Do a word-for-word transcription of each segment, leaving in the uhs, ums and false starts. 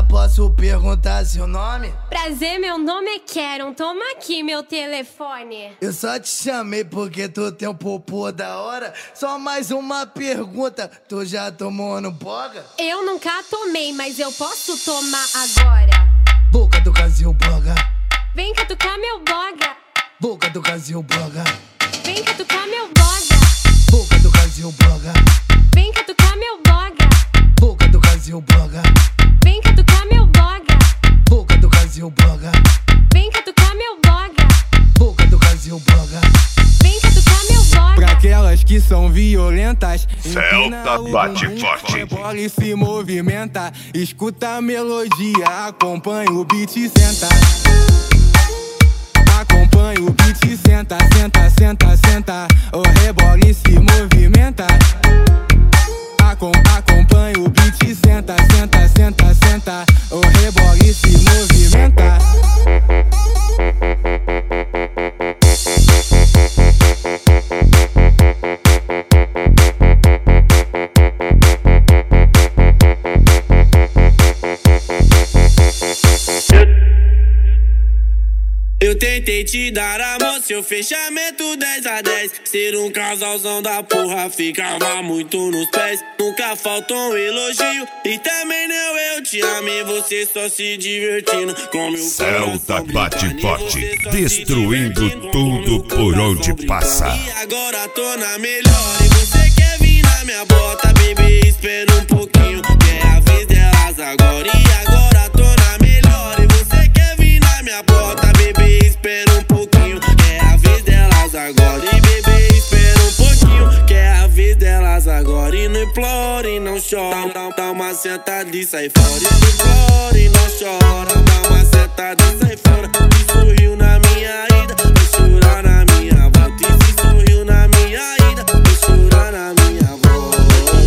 posso perguntar seu nome? Prazer, meu nome é Karen, toma aqui meu telefone. Eu só te chamei porque tu tem um popô da hora. Só mais uma pergunta, tu já tomou no boga? Eu nunca tomei, mas eu posso tomar agora. Boca do Brasil boga. Vem catucar meu boga. Boca do Brasil boga. Vem catucar meu boga. Boca do Brasil boga. Vem catucar meu boga. Boca do Brasil boga. Vem catucar meu boga. Boca do Brasil boga. Vem catucar meu boga. Boca do Brasil boga. Vem catucar meu boga. Pra aquelas que são violentas, Celta bate forte. Rebola e se movimenta. Escuta a melodia, acompanha o beat e senta. Acompanha o beat e senta, senta, senta, senta. O rebola e se movimenta. Acom acompanha o beat e senta, senta, senta, senta. O rebola e se movimenta. Eu tentei te dar a mão, seu fechamento dez a dez. Ser um casalzão da porra ficava muito nos pés. Nunca faltou um elogio e também não eu te amei. Você só se divertindo com meu Celta bate forte, destruindo tudo por onde passa. E agora tô na melhor e você quer vir na minha bota, baby, espera um pouquinho, que é a vez delas agora. E agora tô na melhor e você quer vir na minha bota, baby, espera um pouquinho, que é a vez delas agora. E bebê, espera um pouquinho, que é a vez delas agora. E não implora e não chora, dá, dá uma sentada e sai fora. E não implora e não chora, dá uma sentada e sai fora. E sorriu na minha ida, vai chorar na minha volta. E se sorriu na minha ida, vai chorar na minha volta.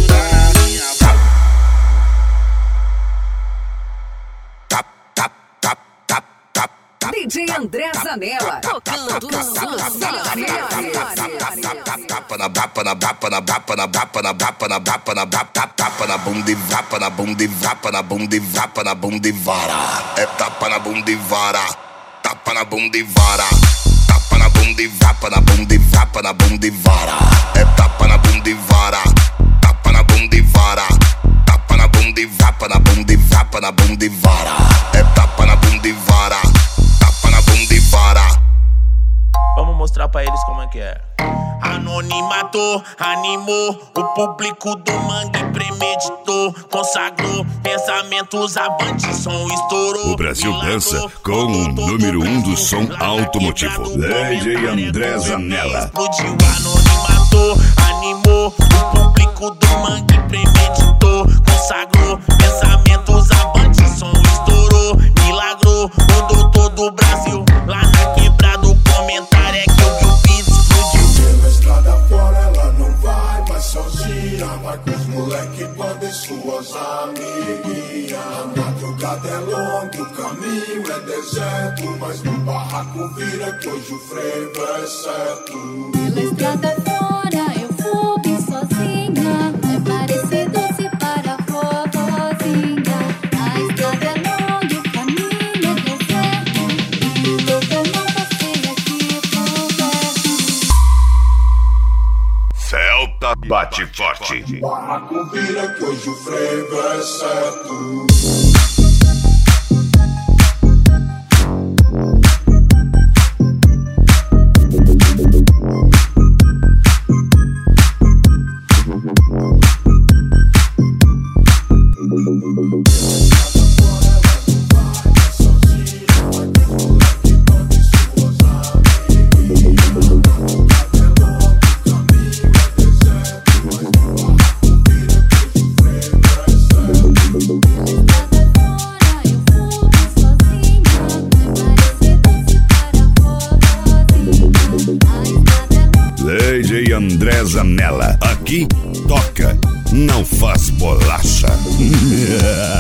D J André Zanella, tocando na sua cidade. Tapa na bapa na bapa na bapa na bapa na bapa na bapa na bapa, tapa na bunda e vapa na bunda e vapa na bunda e vapa na bunda e vara. É tapa na bunda e vara, tapa na bunda e vara, tapa na bunda e vapa na bunda e vapa na bunda e vara. É tapa na bunda e vara, tapa na bunda e vara, tapa na bunda e vapa na bunda e vapa na bunda e vara. É tapa na bunda e vara, tapa na bunda e vara. Vamos mostrar pra eles como é que é. Anonimato, animou o público do mangue, premeditou, consagrou pensamentos avantes, som estourou. O Brasil dança com o número um do som automotivo, D J André Zanella. Explodiu, anonimato, animou o público do mangue, premeditou, consagrou pensamentos avantes, som estourou, milagrou, rodou todo o Brasil. Lá na quebrada o comentário é que eu vi o beat explodiu. Pela estrada fora ela não vai mais sozinha, vai com os moleque, banda e suas amiguinhas. A madrugada é longa, o caminho é deserto, mas no barraco vira que hoje o frevo é certo. Pela estrada fora eu fui bem sozinha, é parecido se para a vovozinha. A estrada é longa e o caminho é deserto, e o louco eu não passei aqui por perto. Celta bate forte. Barraco vira que hoje o frevo é certo. D J André Zanella, aqui toca, não faz bolacha.